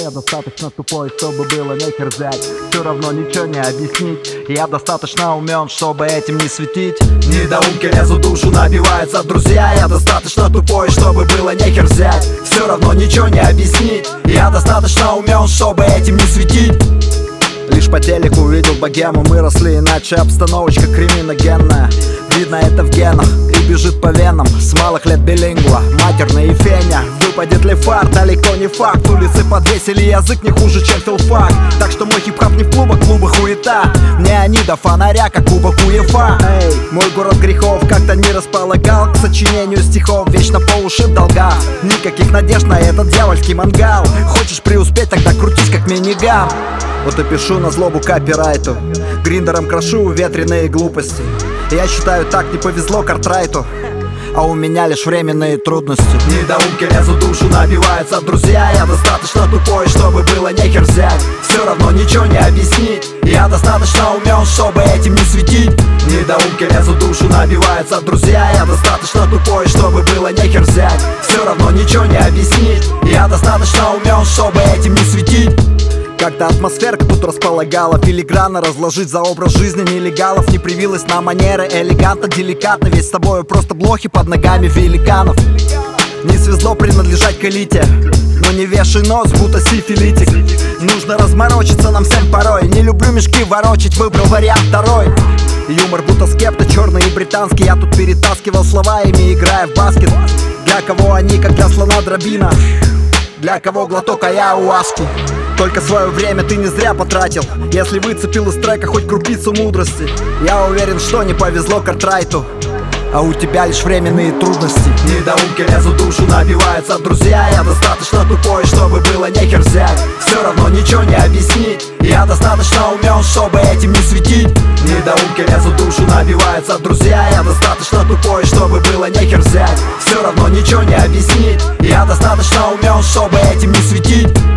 Я достаточно тупой, чтобы было нехер взять. Все равно ничего не объяснить. Я достаточно умен, чтобы этим не светить. Недоумки лезут душу, набиваются друзья. Я достаточно тупой, чтобы было нехер взять. Все равно ничего не объяснить. Я достаточно умен, чтобы этим не светить. Лишь по телеку увидел богему. Мы росли иначе, обстановочка криминогенная. Видно это в генах и бежит по венам. С малых лет билингва, матерная и феня. Выпадет ли фарт, далеко не факт. Улицы подвесили язык не хуже, чем филфак. Так что мой хип-хап не в клубах, клубы хуета. Мне они до фонаря, как кубок УЕФА. Эй, мой город грехов как-то не располагал к сочинению стихов. Вечно по уши в долгах. Никаких надежд на этот дьявольский мангал. Хочешь преуспеть, тогда крутись как миниган. Вот и пишу на злобу копирайту. Гриндером крошу ветреные глупости. Я считаю, так не повезло Картрайту. А у меня лишь временные трудности. Недоумки лезут душу, набиваются друзья. Я достаточно тупой, чтобы было нехер взять. Все равно ничего не объяснить. Я достаточно умен, чтобы этим не светить. Недоумки лезут душу, набиваются друзья. Я достаточно тупой, чтобы было нехер взять. Все равно ничего не объяснить. Я достаточно умен, чтобы этим не светить. Когда атмосферка тут располагала филигранно разложить за образ жизни нелегалов. Не привилась на манеры элегантно, деликатно. Ведь с тобою просто блохи под ногами великанов. Не свезло принадлежать к элите, но не вешай нос, будто сифилитик. Нужно разморочиться нам всем порой. Не люблю мешки ворочать, выбрал вариант второй. Юмор будто скепта, черный и британский. Я тут перетаскивал слова, ими играя в баскет. Для кого они, как для слона дробина. Для кого глоток аяуаски. Только свое время ты не зря потратил. Если выцепил из трека хоть крупицу мудрости. Я уверен, что не повезло Картрайту. А у тебя лишь временные трудности. Недоумки лезут душу, набиваются друзья. Я достаточно тупой, чтобы было нехер взять. Все равно ничего не объяснить. Я достаточно умен, чтобы этим не светить. Недоумки лезут душу, набиваются друзья. Я достаточно тупой, чтобы было нехер взять. Все равно ничего не объяснить. Я достаточно умен, чтобы этим не светить.